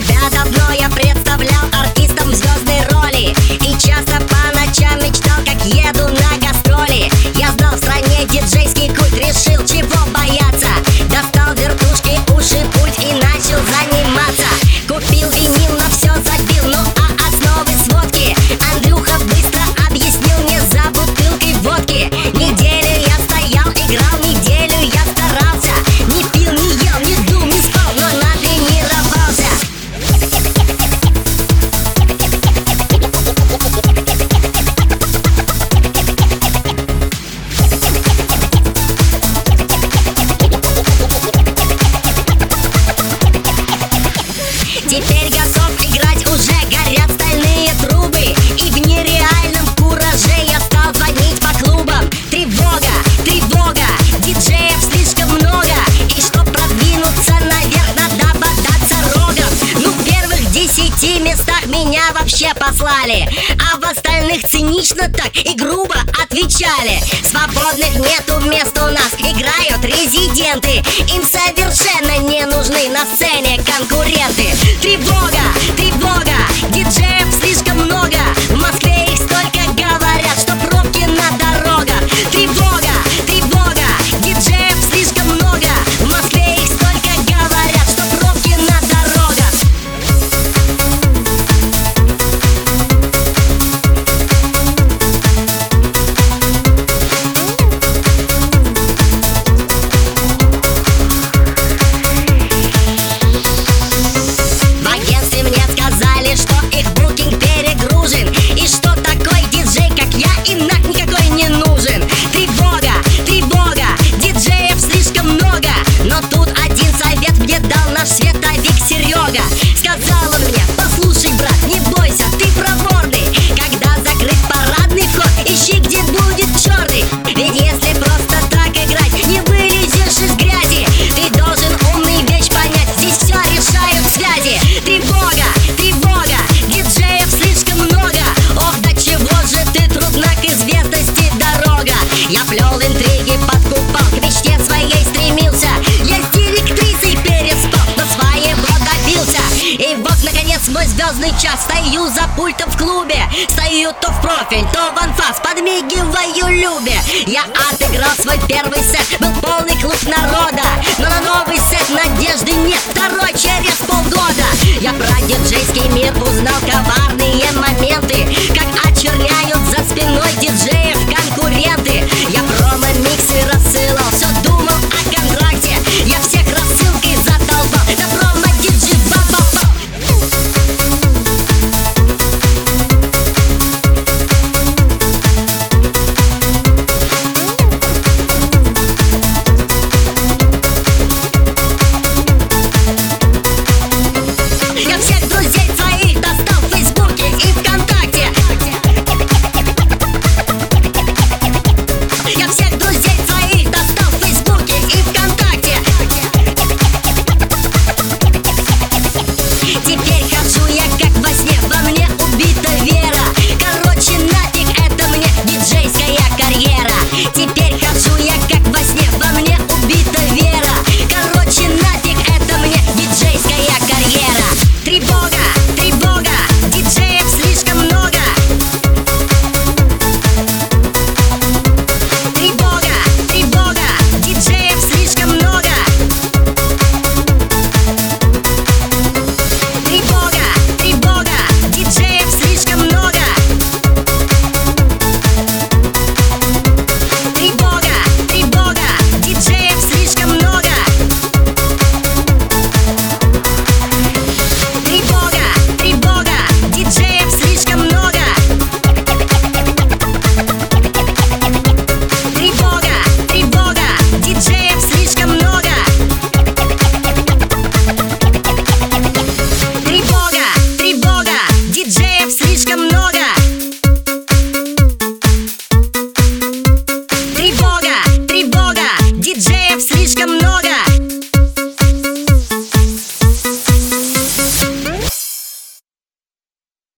Себя давно я представлял артистом в звездной роли и часто по ночам мечтал, как еду на гастроли. Я знал в стране диджейский культ, решил чего бояться. Достал вертушки, уши, пульт и начал заниматься. Купил винил, на все забил, ну а основы сводки Андрюха быстро объяснил мне за бутылкой водки. Неделю я стоял, играл, неделю я старался. Не пил, не ел, не дул, не спал, но натренировался. Теперь готов играть, уже горят стальные трубы. И в нереальном кураже я стал звонить по клубам. Тревога, тревога, диджеев слишком много. И чтоб продвинуться наверх, надо бодаться рогом. Ну в первых 10 местах меня вообще послали, а в остальных цинично так и грубо отвечали. Свободных нету мест у нас, играют резиденты. Им совершенно не нужны на сцене конкуренты. Тревога, тревога, диджеев слишком много. В Москве их столько говорят, что пробки на дорогах. Тревога, тревога, диджеев слишком много. В Москве их столько говорят, что пробки на дорогах. В агентстве мне сказали, что их букинг перегружен, и что такой диджей, как я, им нах никакой не нужен. Тревога, тревога, диджеев слишком много. Но тут один совет мне дал наш световик Серега. Сказал он мне: послушай, брат, не бойся, ты проворный. Когда закрыт парадный вход, ищи, где будет черный. Ведь если просто так играть, не вылезешь из грязи. Ты должен умный вещь понять, здесь все решают связи. Тревога, тревога, диджеев слишком много. Ох, до чего же ты трудна к известности дорога. Я плел интриги, подкупал, к мечте своей стремился. Я с директрисой переспал, но своего добился. И вот, наконец, мой звездный час. Стою за пультом в клубе, стою то в профиль, то в анфас, подмигиваю Любе. Я отыграл свой первый сет, был полный клуб народа. Но на новый сет надежды нет, второй через полгода. Я про диджейский мир узнал коварные моменты, как очерняют за спиной диджеев конкуренты. Я промо-миксы рассылал, все думал о контракте. Я всех рассылкой задолбал, да промо-диджей ба-ба-ба. Я всех друзей своих достал в Фейсбуке и ВКонтакте. Я всех друзей своих достал в Фейсбуке и ВКонтакте. Теперь